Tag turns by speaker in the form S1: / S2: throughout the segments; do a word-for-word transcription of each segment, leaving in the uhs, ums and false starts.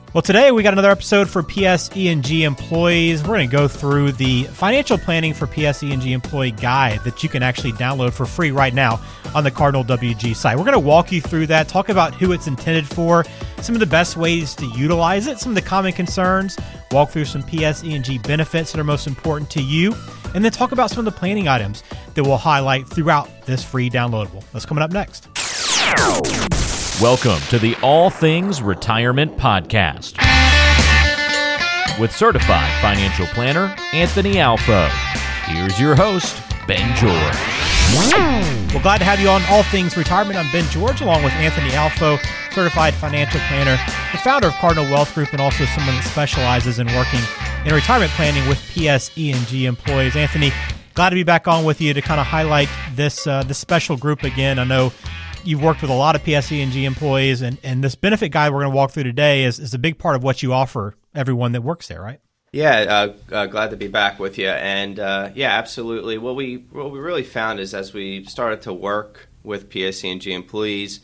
S1: Well, today we got another episode for P S E and G employees. We're going to go through the financial planning for P S E and G employee guide that you can actually download for free right now on the Cardinal W G site. We're going to walk you through that, talk about who it's intended for, some of the best ways to utilize it, some of the common concerns, walk through some P S E and G benefits that are most important to you, and then talk about some of the planning items that we'll highlight throughout this free downloadable. That's coming up next.
S2: Welcome to the All Things Retirement Podcast with certified financial planner Anthony Alfo. Here's your host, Ben George.
S1: Well, glad to have you on All Things Retirement. I'm Ben George, along with Anthony Alfo, certified financial planner, the founder of Cardinal Wealth Group, and also someone that specializes in working in retirement planning with P S E and G employees. Anthony, glad to be back on with you to kind of highlight this uh, this special group again. I know you've worked with a lot of P S E and G employees, and, and this benefit guide we're going to walk through today is, is a big part of what you offer everyone that works there, right?
S3: Yeah, uh, uh, glad to be back with you. And uh, yeah, absolutely. What we what we really found is as we started to work with P S E and G employees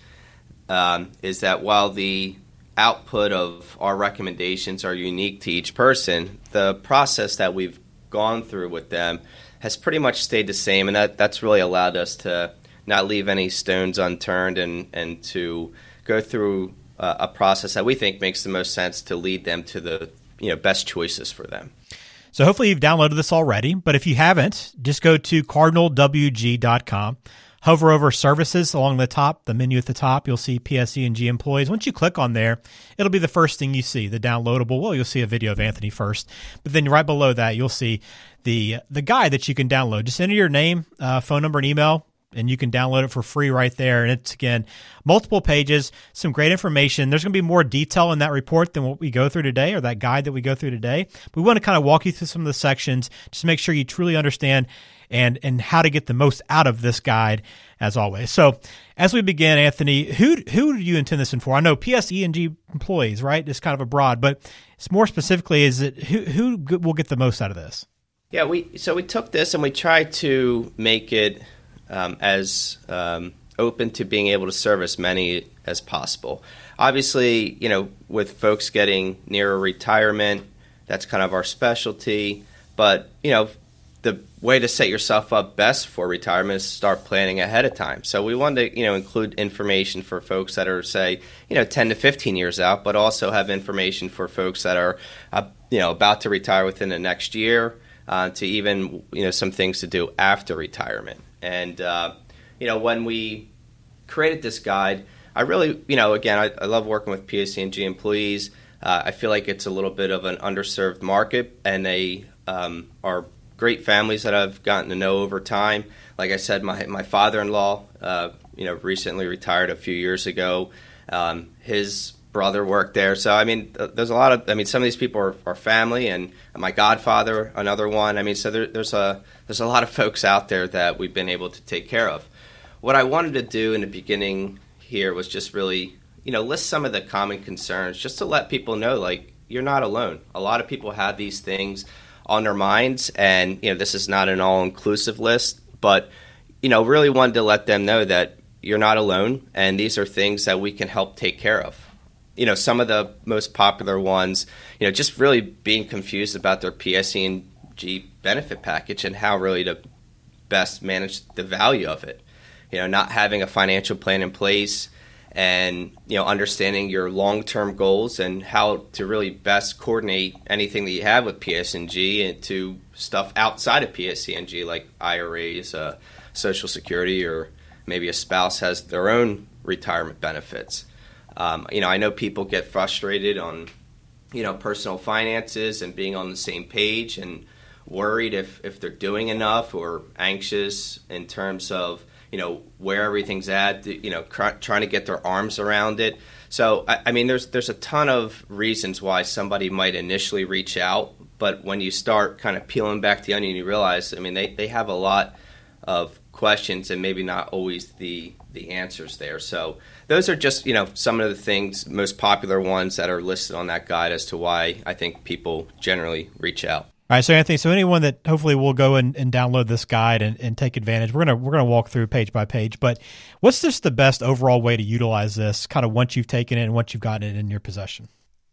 S3: um, is that while the output of our recommendations are unique to each person, the process that we've gone through with them has pretty much stayed the same, and that, that's really allowed us to not leave any stones unturned and, and to go through uh, a process that we think makes the most sense to lead them to the you know best choices for them.
S1: So hopefully you've downloaded this already, but if you haven't, just go to cardinal w g dot com, hover over services along the top, the menu at the top, you'll see P S E and G employees. Once you click on there, it'll be the first thing you see, the downloadable. Well, you'll see a video of Anthony first, but then right below that, you'll see the the guide that you can download. Just enter your name, uh, phone number, and email, and you can download it for free right there. And it's, again, multiple pages, some great information. There's going to be more detail in that report than what we go through today or that guide that we go through today. We want to kind of walk you through some of the sections just to make sure you truly understand and and how to get the most out of this guide, as always. So as we begin, Anthony, who who do you intend this in for? I know P S E and G employees, right? It's kind of a broad, but it's more specifically, is it who, who will get the most out of this?
S3: Yeah, we so we took this and we tried to make it Um, as um, open to being able to serve as many as possible. Obviously, you know, with folks getting nearer retirement, that's kind of our specialty. But, you know, the way to set yourself up best for retirement is start planning ahead of time. So we wanted to, you know, include information for folks that are, say, you know, ten to fifteen years out, but also have information for folks that are, uh, you know, about to retire within the next year, uh, to even, you know, some things to do after retirement. And, uh, you know, when we created this guide, I really, you know, again, I, I love working with P S E and G employees. Uh, I feel like it's a little bit of an underserved market, and they um, are great families that I've gotten to know over time. Like I said, my, my father-in-law, uh, you know, recently retired a few years ago. Um, his brother worked there. So, I mean, there's a lot of, I mean, some of these people are, are family, and my godfather, another one. I mean, so there, there's a there's a lot of folks out there that we've been able to take care of. What I wanted to do in the beginning here was just really, you know, list some of the common concerns just to let people know, like, you're not alone. A lot of people have these things on their minds, and, you know, this is not an all-inclusive list, but, you know, really wanted to let them know that you're not alone, and these are things that we can help take care of. You know, some of the most popular ones, you know, just really being confused about their P S E and G benefit package and how really to best manage the value of it. You know, not having a financial plan in place and, you know, understanding your long-term goals and how to really best coordinate anything that you have with P S E and G into stuff outside of P S E and G, like I R As, uh, Social Security, or maybe a spouse has their own retirement benefits. Um, you know, I know people get frustrated on, you know, personal finances and being on the same page and worried if, if they're doing enough, or anxious in terms of, you know, where everything's at, you know, cr- trying to get their arms around it. So, I, I mean, there's there's a ton of reasons why somebody might initially reach out, but when you start kind of peeling back the onion, you realize, I mean, they, they have a lot of questions and maybe not always the the answers there. So those are just, you know, some of the things, most popular ones that are listed on that guide as to why I think people generally reach out.
S1: All right, so Anthony, so anyone that hopefully will go and, and download this guide and, and take advantage, we're gonna we're gonna walk through page by page. But what's just the best overall way to utilize this, kind of once you've taken it and once you've gotten it in your possession?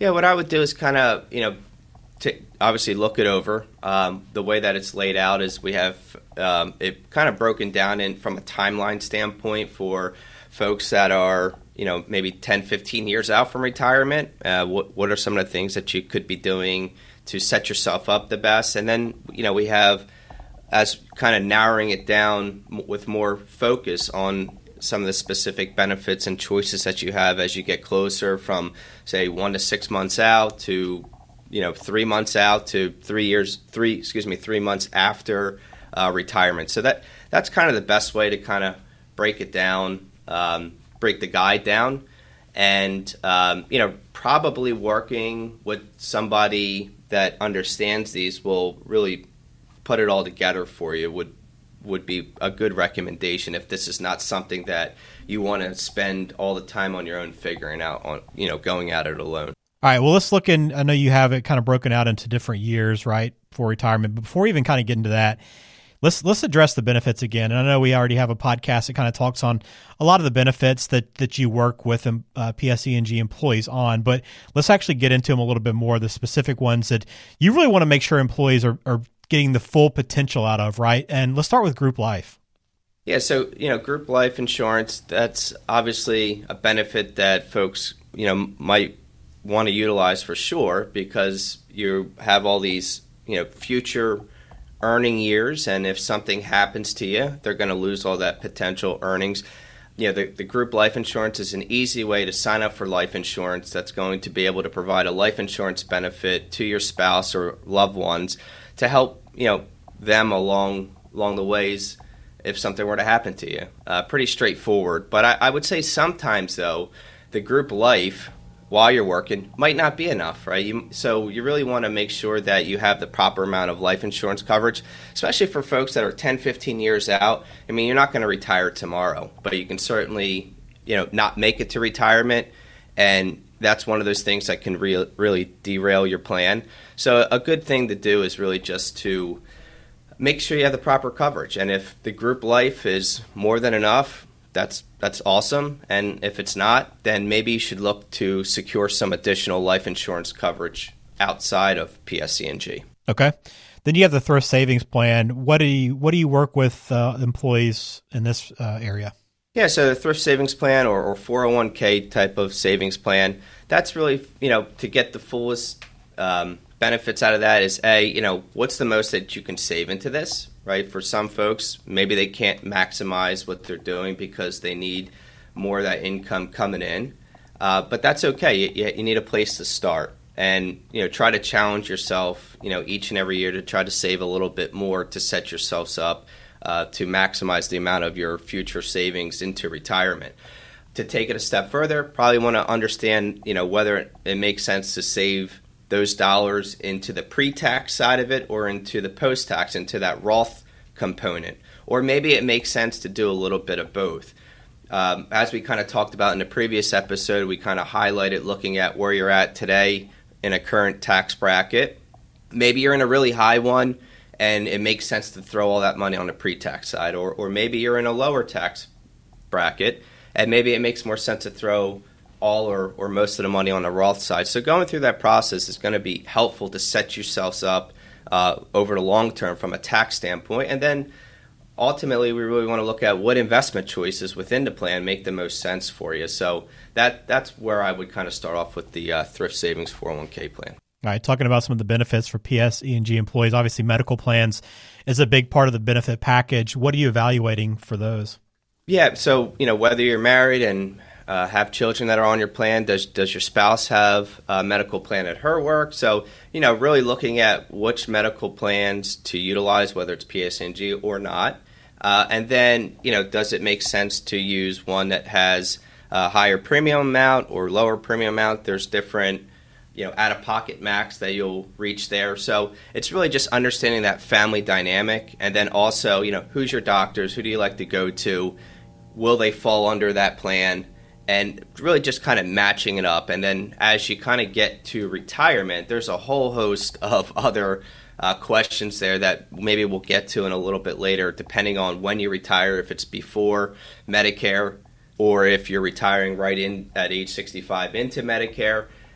S3: Yeah, what I would do is kind of, you know, to obviously look it over. Um, the way that it's laid out is we have um, it kind of broken down in from a timeline standpoint for folks that are, you know, maybe ten, fifteen years out from retirement. Uh, what, what are some of the things that you could be doing to set yourself up the best? And then, you know, we have as kind of narrowing it down with more focus on some of the specific benefits and choices that you have as you get closer from, say, one to six months out to, you know, three months out to three years, three, excuse me, three months after uh, retirement. So that that's kind of the best way to kind of break it down, um, break the guide down, and, um, you know, probably working with somebody that understands these will really put it all together for you would would be a good recommendation if this is not something that you want to spend all the time on your own figuring out on, you know, going at it alone.
S1: All right, well, let's look in. I know you have it kind of broken out into different years, right, for retirement. But before we even kind of get into that, let's let's address the benefits again. And I know we already have a podcast that kind of talks on a lot of the benefits that, that you work with um, uh, P S E and G employees on, but let's actually get into them a little bit more, the specific ones that you really want to make sure employees are, are getting the full potential out of, right? And let's start with group life.
S3: Yeah, so, you know, group life insurance, that's obviously a benefit that folks, you know, might want to utilize for sure because you have all these, you know, future earning years, and if something happens to you, they're going to lose all that potential earnings. You know, the, the group life insurance is an easy way to sign up for life insurance that's going to be able to provide a life insurance benefit to your spouse or loved ones to help, you know, them along along the ways if something were to happen to you. Uh, pretty straightforward. But I, I would say sometimes, though, the group life while you're working might not be enough, right? You, so you really want to make sure that you have the proper amount of life insurance coverage, especially for folks that are ten, fifteen years out. I mean, you're not going to retire tomorrow, but you can certainly, you know, not make it to retirement, and that's one of those things that can re- really derail your plan. So a good thing to do is really just to make sure you have the proper coverage. And if the group life is more than enough, that's that's awesome. And if it's not, then maybe you should look to secure some additional life insurance coverage outside of P S E and G.
S1: Okay. Then you have the thrift savings plan. What do you what do you work with uh, employees in this uh, area?
S3: Yeah, so the thrift savings plan or, or four oh one k type of savings plan, that's really, you know, to get the fullest um, benefits out of that is, A, you know, what's the most that you can save into this, right? For some folks, maybe they can't maximize what they're doing because they need more of that income coming in. Uh, but that's okay. You, you need a place to start. And, you know, try to challenge yourself, you know, each and every year to try to save a little bit more to set yourselves up uh, to maximize the amount of your future savings into retirement. To take it a step further, probably want to understand, you know, whether it, it makes sense to save those dollars into the pre-tax side of it or into the post-tax, into that Roth component. Or maybe it makes sense to do a little bit of both. Um, as we kind of talked about in the previous episode, we kind of highlighted looking at where you're at today in a current tax bracket. Maybe you're in a really high one and it makes sense to throw all that money on the pre-tax side. Or, or maybe you're in a lower tax bracket and maybe it makes more sense to throw all or, or most of the money on the Roth side. So going through that process is going to be helpful to set yourselves up uh, over the long term from a tax standpoint. And then ultimately, we really want to look at what investment choices within the plan make the most sense for you. So that that's where I would kind of start off with the uh, Thrift Savings four oh one k plan.
S1: All right, talking about some of the benefits for P S E and G employees, obviously medical plans is a big part of the benefit package. What are you evaluating for those?
S3: Yeah, so, you know, whether you're married and uh, have children that are on your plan, does does your spouse have a medical plan at her work? So, you know, really looking at which medical plans to utilize, whether it's P S E and G or not. Uh, and then, you know, does it make sense to use one that has a higher premium amount or lower premium amount? There's different, you know, out-of-pocket max that you'll reach there. So it's really just understanding that family dynamic. And then also, you know, who's your doctors? Who do you like to go to? Will they fall under that plan? And really just kind of matching it up. And then as you kind of get to retirement, there's a whole host of other uh, questions there that maybe we'll get to in a little bit later, depending on when you retire, if it's before Medicare or if you're retiring right in at age sixty-five into Medicare.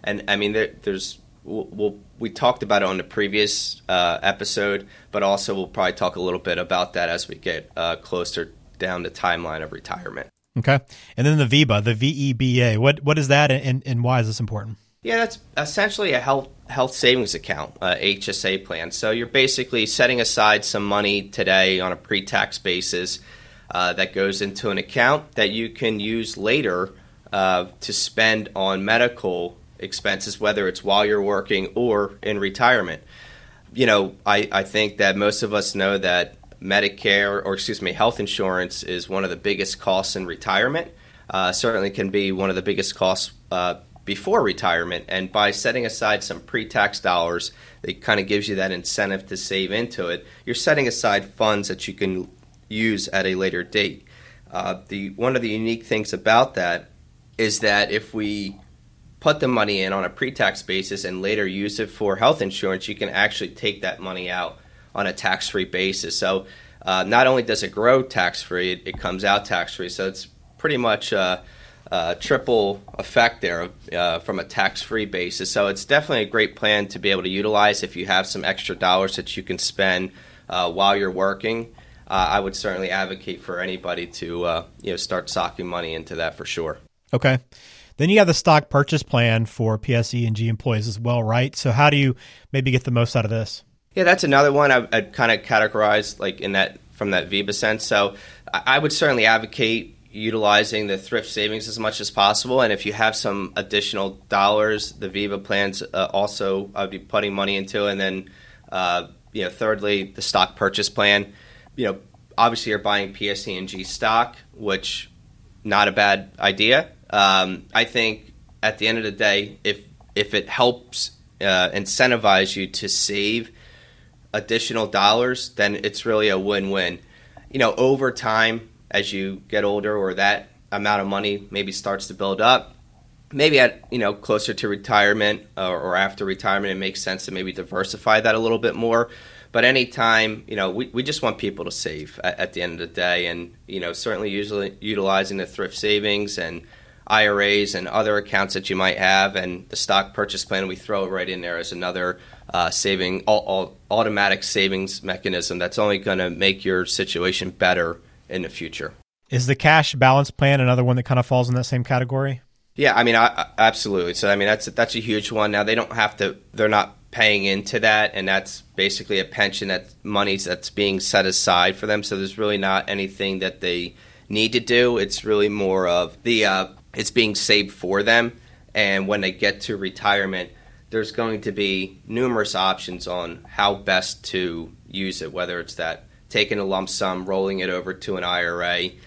S3: And I mean, there, there's we'll, we'll, we talked about it on the previous uh, episode, but also we'll probably talk a little bit about that as we get uh, closer down the timeline of retirement.
S1: Okay. And then the V E B A, the V E B A, what what is that, and, and why is this important?
S3: Yeah, that's essentially a health health savings account, uh, H S A plan. So you're basically setting aside some money today on a pre-tax basis uh, that goes into an account that you can use later uh, to spend on medical expenses, whether it's while you're working or in retirement. You know, I, I think that most of us know that Medicare, or excuse me, health insurance is one of the biggest costs in retirement. Uh, certainly can be one of the biggest costs uh, before retirement. And by setting aside some pre-tax dollars, it kind of gives you that incentive to save into it. You're setting aside funds that you can use at a later date. Uh, the one of the unique things about that is that if we put the money in on a pre-tax basis and later use it for health insurance, you can actually take that money out on a tax-free basis. So uh, not only does it grow tax-free, it, it comes out tax-free. So it's pretty much a, a triple effect there uh, from a tax-free basis. So it's definitely a great plan to be able to utilize if you have some extra dollars that you can spend uh, while you're working. Uh, I would certainly advocate for anybody to uh, you know start socking money into that for sure.
S1: Okay. Then you have the stock purchase plan for P S E and G employees as well, right? So how do you maybe get the most out of this?
S3: Yeah, that's another one I, I'd kind of categorize like in that from that V E B A sense. So I would certainly advocate utilizing the thrift savings as much as possible. And if you have some additional dollars, the V E B A plans uh, also I'd be putting money into. And then, uh, you know, thirdly, the stock purchase plan. You know, obviously you're buying P S E and G stock, which not a bad idea. Um, I think at the end of the day, if if it helps uh, incentivize you to save additional dollars, then it's really a win-win. You know, over time, as you get older or that amount of money maybe starts to build up, maybe at, you know, closer to retirement or, or after retirement, it makes sense to maybe diversify that a little bit more. But anytime, you know, we, we just want people to save at, at the end of the day. And, you know, certainly usually utilizing the thrift savings and I R As and other accounts that you might have, and the stock purchase plan, we throw it right in there as another uh, saving, all, all, automatic savings mechanism that's only going to make your situation better in the future.
S1: Is the cash balance plan another one that kind of falls in that same category?
S3: Yeah, I mean, I, I, absolutely. So, I mean, that's that's a huge one. Now, they don't have to, they're not paying into that, and that's basically a pension, that money that's being set aside for them. So there's really not anything that they need to do. It's really more of the, uh, it's being saved for them. And when they get to retirement, there's going to be numerous options on how best to use it, whether it's that taking a lump sum, rolling it over to an I R A,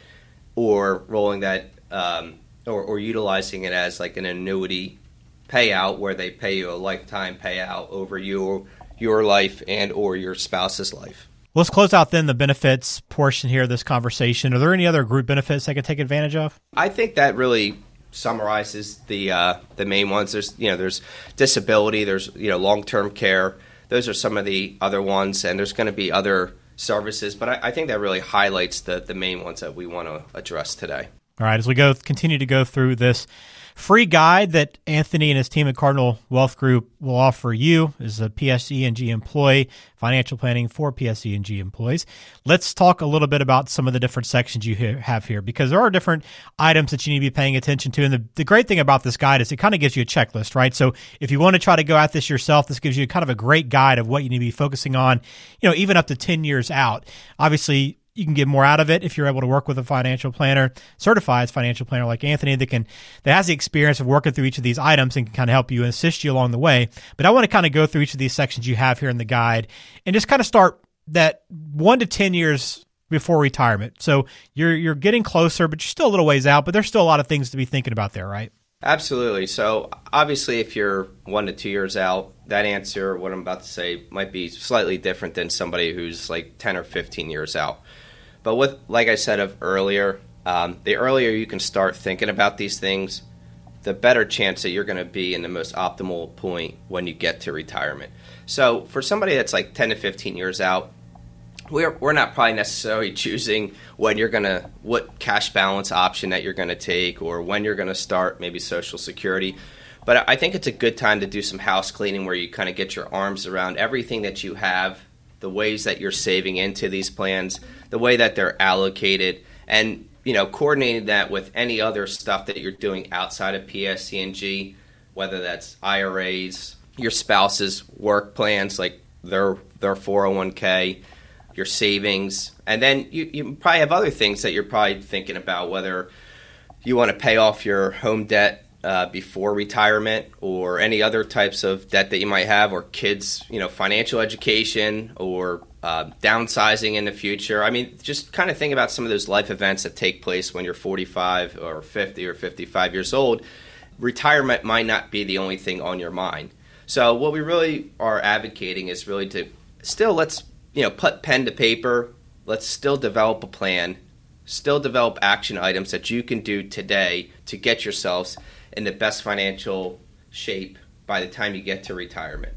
S3: or rolling that, um, or, or utilizing it as like an annuity payout where they pay you a lifetime payout over your your life and or your spouse's life.
S1: Well, let's close out then the benefits portion here of this conversation. Are there any other group benefits I could take advantage of?
S3: I think that really summarizes the uh, the main ones. There's you know there's disability, there's you know long-term care. Those are some of the other ones, and there's going to be other services, but I, I think that really highlights the the main ones that we want to address today.
S1: All right, as we go continue to go through this free guide that Anthony and his team at Cardinal Wealth Group will offer you as a P S E and G employee, financial planning for P S E and G employees. Let's talk a little bit about some of the different sections you have here, because there are different items that you need to be paying attention to. And the, the great thing about this guide is it kind of gives you a checklist, right? So if you want to try to go at this yourself, this gives you kind of a great guide of what you need to be focusing on, you know, even up to ten years out. Obviously, you can get more out of it if you're able to work with a financial planner, certified financial planner like Anthony that can that has the experience of working through each of these items and can kind of help you and assist you along the way. But I want to kind of go through each of these sections you have here in the guide and just kind of start that one to ten years before retirement. So you're you're getting closer, but you're still a little ways out, but there's still a lot of things to be thinking about there, right?
S3: Absolutely. So obviously if you're one to two years out, that answer, what I'm about to say, might be slightly different than somebody who's like ten or fifteen years out. But with, like I said of earlier, um, the earlier you can start thinking about these things, the better chance that you're going to be in the most optimal point when you get to retirement. So for somebody that's like ten to fifteen years out, we're we're not probably necessarily choosing when you're going to, what cash balance option that you're going to take or when you're going to start maybe Social Security. But I think it's a good time to do some house cleaning where you kind of get your arms around everything that you have, the ways that you're saving into these plans, the way that they're allocated, and you know, coordinating that with any other stuff that you're doing outside of P S E and G, whether that's I R As, your spouse's work plans, like their their four oh one k, your savings, and then you, you probably have other things that you're probably thinking about, whether you want to pay off your home debt uh, before retirement, or any other types of debt that you might have, or kids, you know, financial education, or uh, downsizing in the future. I mean, just kind of think about some of those life events that take place when you're forty-five or fifty or fifty-five years old. Retirement might not be the only thing on your mind. So what we really are advocating is really to still let's, you know, put pen to paper. Let's still develop a plan, still develop action items that you can do today to get yourselves in the best financial shape by the time you get to retirement.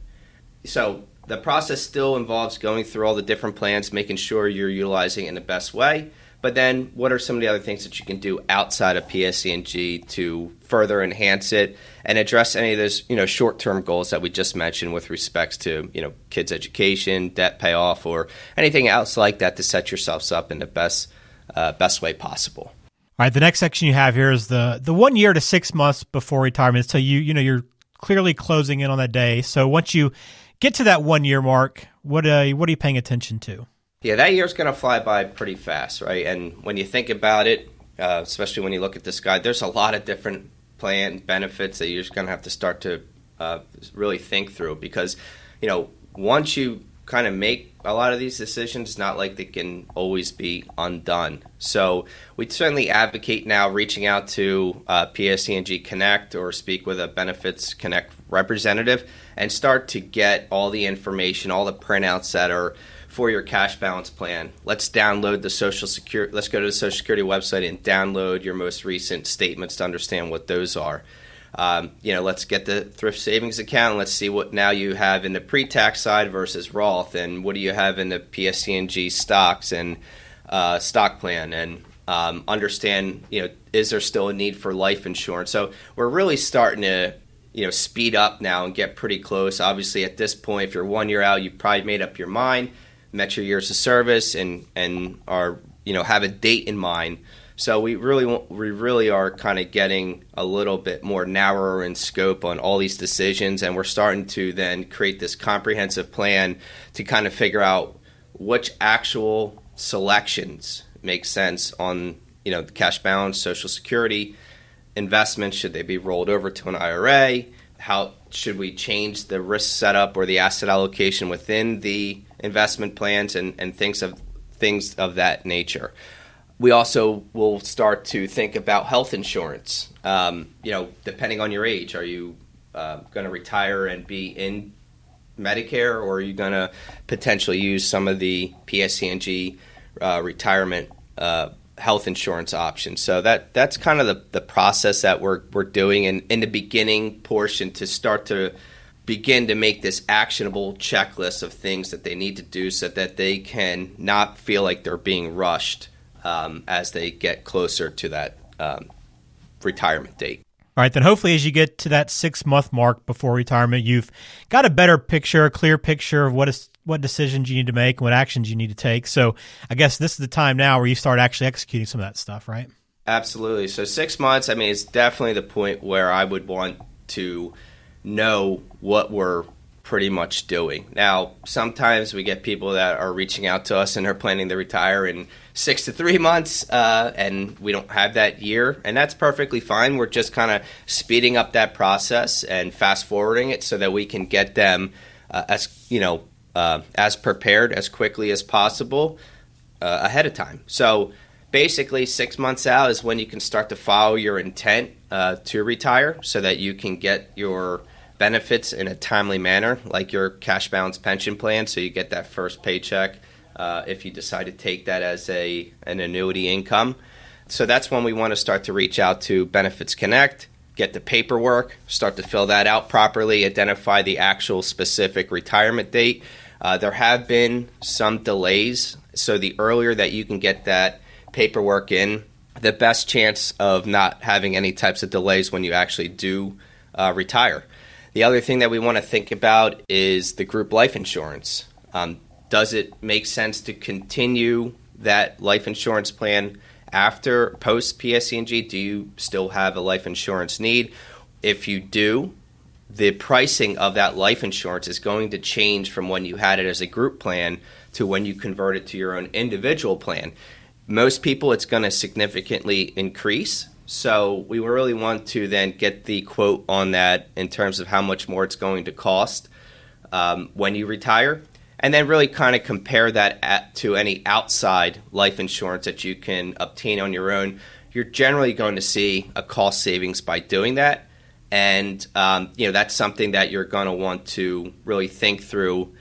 S3: So the process still involves going through all the different plans, making sure you're utilizing it in the best way. But then what are some of the other things that you can do outside of P S E and G to further enhance it and address any of those, you know, short-term goals that we just mentioned with respects to, you know, kids' education, debt payoff, or anything else like that to set yourselves up in the best uh, best way possible.
S1: All right, the next section you have here is the the one year to six months before retirement. So you you know you're clearly closing in on that day. So once you get to that one year mark, what uh, what are you paying attention to?
S3: Yeah, that year's going to fly by pretty fast, right? And when you think about it, uh, especially when you look at this guide, there's a lot of different plan benefits that you're just going to have to start to uh, really think through, because, you know, once you kind of make a lot of these decisions, it's not like they can always be undone. So we certainly advocate now reaching out to uh, P S E and G Connect or speak with a Benefits Connect representative and start to get all the information, all the printouts that are for your cash balance plan. Let's download the Social Security. Let's go to the Social Security website and download your most recent statements to understand what those are. Um, you know, let's get the thrift savings account. And let's see what now you have in the pre-tax side versus Roth, and what do you have in the P S E and G stocks and uh, stock plan, and um, understand, you know, is there still a need for life insurance? So we're really starting to, you know, speed up now and get pretty close. Obviously, at this point, if you're one year out, you've probably made up your mind, met your years of service, and and are, you know, have a date in mind. So we really want, we really are kind of getting a little bit more narrower in scope on all these decisions, and we're starting to then create this comprehensive plan to kind of figure out which actual selections make sense on, you know, the cash balance, Social Security, investments. Should they be rolled over to an I R A? How should we change the risk setup or the asset allocation within the investment plans, and, and things of things of that nature. We also will start to think about health insurance. Um, you know, depending on your age, are you uh, going to retire and be in Medicare, or are you going to potentially use some of the P S E and G uh, retirement uh, health insurance options? So that that's kind of the, the process that we're we're doing in, in the beginning portion, to start to begin to make this actionable checklist of things that they need to do so that they can not feel like they're being rushed um, as they get closer to that um, retirement date.
S1: All right, then hopefully as you get to that six-month mark before retirement, you've got a better picture, a clear picture of what is what decisions you need to make and what actions you need to take. So I guess this is the time now where you start actually executing some of that stuff, right?
S3: Absolutely. So six months, I mean, it's definitely the point where I would want to know what we're pretty much doing. Now, sometimes we get people that are reaching out to us and are planning to retire in six to three months, uh, and we don't have that year, and that's perfectly fine. We're just kind of speeding up that process and fast forwarding it so that we can get them uh, as you know uh, as prepared as quickly as possible uh, ahead of time. So basically, six months out is when you can start to follow your intent uh, to retire, so that you can get your benefits in a timely manner, like your cash balance pension plan, so you get that first paycheck uh, if you decide to take that as a an annuity income. So that's when we want to start to reach out to Benefits Connect, get the paperwork, start to fill that out properly, identify the actual specific retirement date. Uh, there have been some delays, so the earlier that you can get that paperwork in, the best chance of not having any types of delays when you actually do uh, retire. The other thing that we want to think about is the group life insurance. Um, does it make sense to continue that life insurance plan after post P S E and G? Do you still have a life insurance need? If you do, the pricing of that life insurance is going to change from when you had it as a group plan to when you convert it to your own individual plan. Most people, it's going to significantly increase. So we really want to then get the quote on that in terms of how much more it's going to cost um, when you retire. And then really kind of compare that at, to any outside life insurance that you can obtain on your own. You're generally going to see a cost savings by doing that. And, um, you know, that's something that you're going to want to really think through.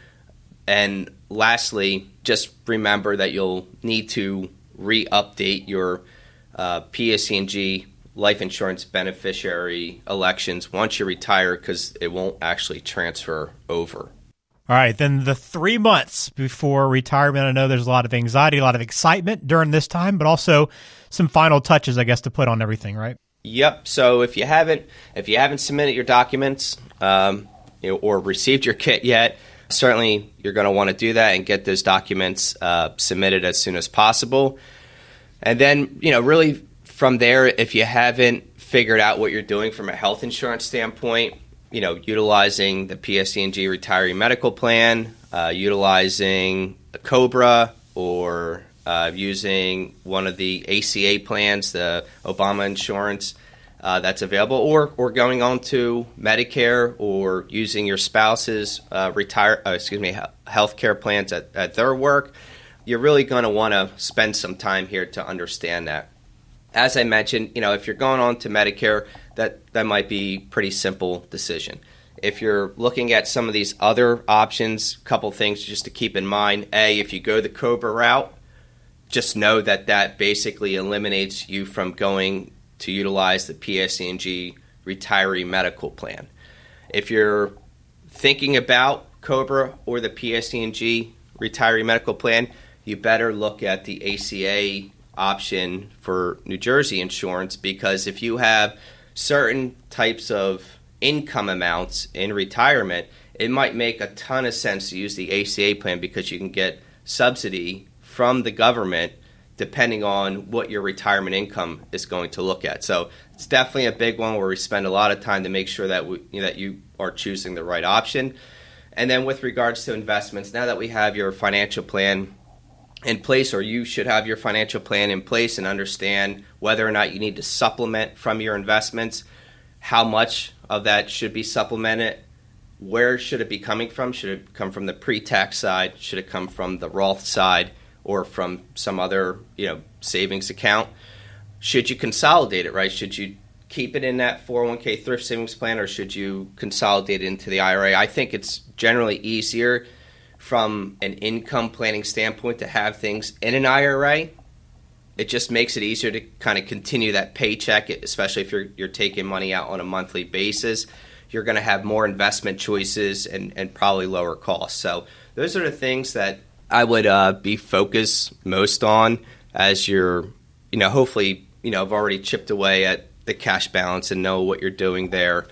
S3: And lastly, just remember that you'll need to re-update your uh, P S E and G life insurance beneficiary elections once you retire, because it won't actually transfer over.
S1: All right, then the three months before retirement, I know there's a lot of anxiety, a lot of excitement during this time, but also some final touches, I guess, to put on everything, right?
S3: Yep. So if you haven't if you haven't submitted your documents um, you know, or received your kit yet, certainly you're going to want to do that and get those documents uh, submitted as soon as possible. And then, you know, really from there, if you haven't figured out what you're doing from a health insurance standpoint, you know, utilizing the P S E and G retiree medical plan, uh, utilizing a COBRA, or uh, using one of the A C A plans, the Obama insurance uh, that's available, or or going on to Medicare, or using your spouse's uh, retire, uh, excuse me, health care plans at, at their work. You're really going to want to spend some time here to understand that. As I mentioned, you know, if you're going on to Medicare, that, that might be a pretty simple decision. If you're looking at some of these other options, a couple things just to keep in mind. A, if you go the COBRA route, just know that that basically eliminates you from going to utilize the P S E and G retiree medical plan. If you're thinking about COBRA or the P S E and G retiree medical plan, you better look at the A C A option for New Jersey insurance, because if you have certain types of income amounts in retirement, it might make a ton of sense to use the A C A plan, because you can get subsidy from the government depending on what your retirement income is going to look at. So it's definitely a big one where we spend a lot of time to make sure that we, you know, that you are choosing the right option. And then with regards to investments, now that we have your financial plan in place, or you should have your financial plan in place and understand whether or not you need to supplement from your investments, how much of that should be supplemented, where should it be coming from? Should it come from the pre-tax side? Should it come from the Roth side, or from some other, you know, savings account? Should you consolidate it, right? Should you keep it in that four oh one k thrift savings plan, or should you consolidate it into the I R A? I think it's generally easier from an income planning standpoint to have things in an I R A. It just makes it easier to kind of continue that paycheck, especially if you're you're taking money out on a monthly basis. You're going to have more investment choices and, and probably lower costs. So those are the things that I would uh, be focused most on as you're, you know, hopefully, you know, I've already chipped away at the cash balance and know what you're doing there.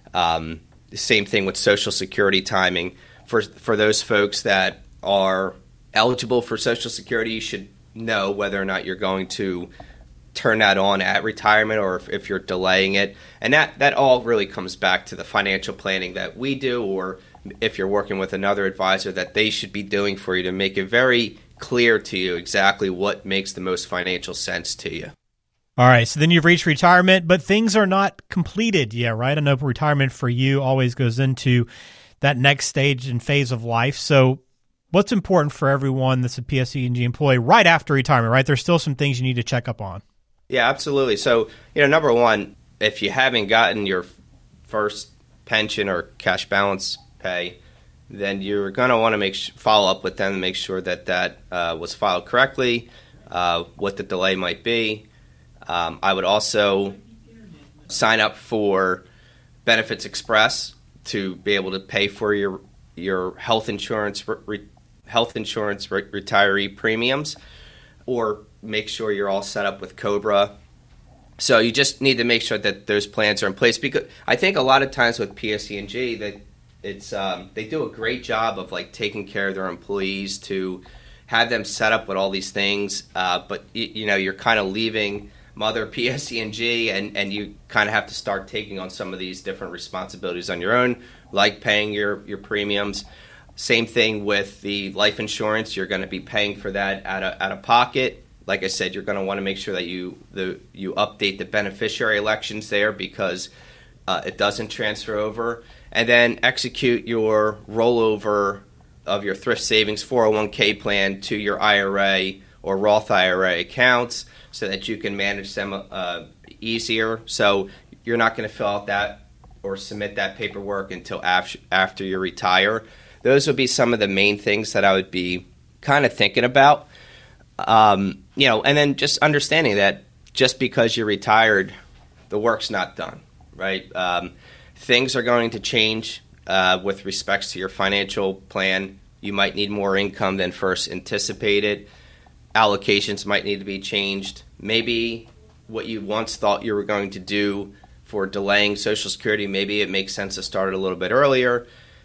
S3: Um, the same thing with Social Security timing. For for those folks that are eligible for Social Security, you should know whether or not you're going to turn that on at retirement, or if, if you're delaying it. And that, that all really comes back to the financial planning that we do, or if you're working with another advisor, that they should be doing for you to make it very clear to you exactly what makes the most financial sense to you.
S1: All right, so then you've reached retirement, but things are not completed yet, right? I know retirement for you always goes into that next stage and phase of life. So what's important for everyone that's a P S E and G employee right after retirement, right? There's still some things you need to check up on.
S3: Yeah, absolutely. So, you know, number one, if you haven't gotten your first pension or cash balance pay, then you're going to want to make sh- follow up with them to make sure that that uh, was filed correctly, uh, what the delay might be. Um, I would also sign up for Benefits Express to be able to pay for your your health insurance re- health insurance re- retiree premiums, or make sure you're all set up with COBRA So you just need to make sure that those plans are in place, because I think a lot of times with P S E and G that it's um, they do a great job of like taking care of their employees to have them set up with all these things, uh, but you, you know you're kind of leaving Mother P S E and G, and, and you kind of have to start taking on some of these different responsibilities on your own, like paying your, your premiums. Same thing with the life insurance. You're going to be paying for that out of, out of pocket. Like I said, you're going to want to make sure that you the you update the beneficiary elections there, because uh, it doesn't transfer over. And then execute your rollover of your thrift savings four oh one k plan to your I R A or Roth I R A accounts, so that you can manage them uh, easier. So you're not going to fill out that or submit that paperwork until after, after you retire. Those would be some of the main things that I would be kind of thinking about. Um, you know, and then just understanding that just because you're retired, the work's not done, right? Um, things are going to change uh, with respects to your financial plan. You might need more income than first anticipated. Allocations might need to be changed. Maybe what you once thought you were going to do for delaying Social Security, maybe it makes sense to start it a little bit earlier.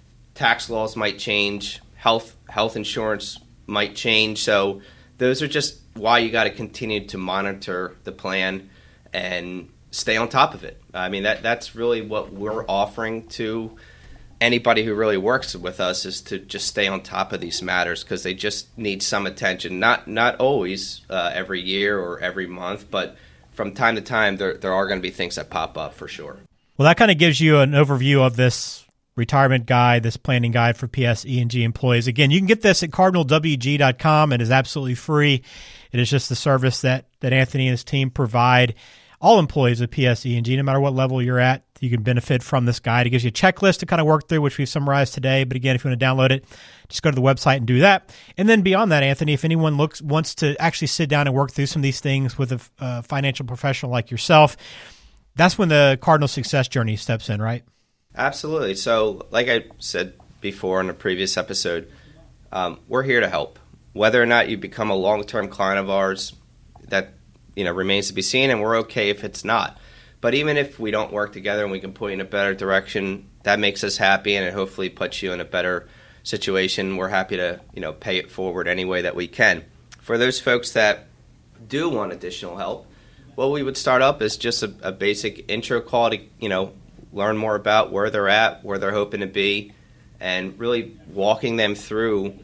S3: Tax laws might change. Health health insurance might change. So those are just why you got to continue to monitor the plan and stay on top of it. I mean, that that's really what we're offering to anybody who really works with us, is to just stay on top of these matters, because they just need some attention. Not not always uh, every year or every month, but from time to time there there are going to be things that pop up for sure.
S1: Well, that kind of gives you an overview of this retirement guide, this planning guide for P S E and G employees. Again, you can get this at cardinal w g dot com. It is absolutely free. It is just the service that that Anthony and his team provide. All employees of P S E and G, no matter what level you're at, you can benefit from this guide. It gives you a checklist to kind of work through, which we've summarized today. But again, if you want to download it, just go to the website and do that. And then beyond that, Anthony, if anyone looks wants to actually sit down and work through some of these things with a uh, financial professional like yourself, that's when the Cardinal Success Journey steps in, right?
S3: Absolutely. So like I said before in a previous episode, um, we're here to help. Whether or not you become a long-term client of ours, that you know remains to be seen, and we're okay if it's not. But even if we don't work together and we can put you in a better direction, that makes us happy, and it hopefully puts you in a better situation. We're happy to you know pay it forward any way that we can. For those folks that do want additional help, what we would start up is just a, a basic intro call to you know learn more about where they're at, where they're hoping to be, and really walking them through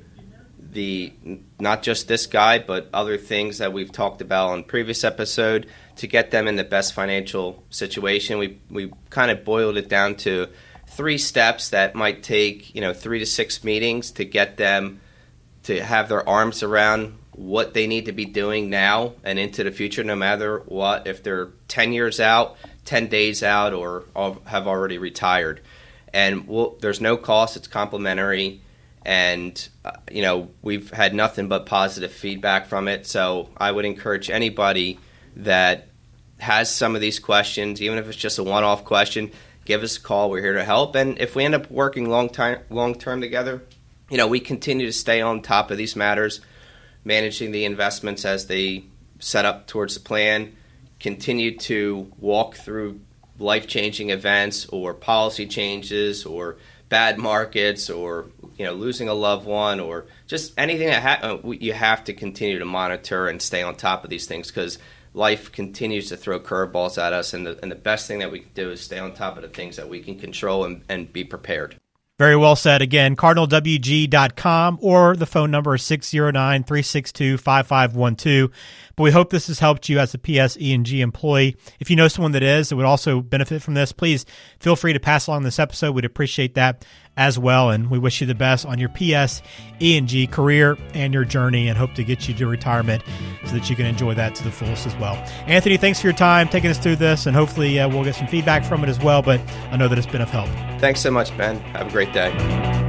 S3: the not just this guide, but other things that we've talked about on previous episode to get them in the best financial situation. We we kind of boiled it down to three steps that might take you know three to six meetings to get them to have their arms around what they need to be doing now and into the future, no matter what, if they're ten years out, ten days out, or have already retired. And we'll, there's no cost. It's complimentary. And, uh, you know, we've had nothing but positive feedback from it. So I would encourage anybody that has some of these questions, even if it's just a one-off question, give us a call. We're here to help. And if we end up working long time, long-term together, you know, we continue to stay on top of these matters, managing the investments as they set up towards the plan, continue to walk through life-changing events or policy changes or bad markets or, you know, losing a loved one or just anything that ha- you have to continue to monitor and stay on top of these things, because life continues to throw curveballs at us, and the, and the best thing that we can do is stay on top of the things that we can control and, and be prepared.
S1: Very well said. Again, cardinal w g dot com, or the phone number is six zero nine, three six two, five five one two. But we hope this has helped you as a P S E and G employee. If you know someone that is that would also benefit from this, please feel free to pass along this episode. We'd appreciate that as well. And we wish you the best on your P S E and G career and your journey, and hope to get you to retirement so that you can enjoy that to the fullest as well. Anthony, thanks for your time taking us through this, and hopefully uh, we'll get some feedback from it as well. But I know that it's been of help.
S3: Thanks so much, Ben. Have a great day.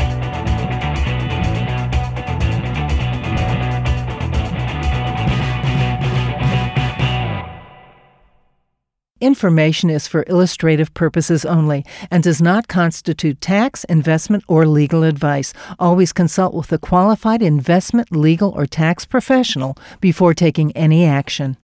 S4: Information is for illustrative purposes only and does not constitute tax, investment, or legal advice. Always consult with a qualified investment, legal, or tax professional before taking any action.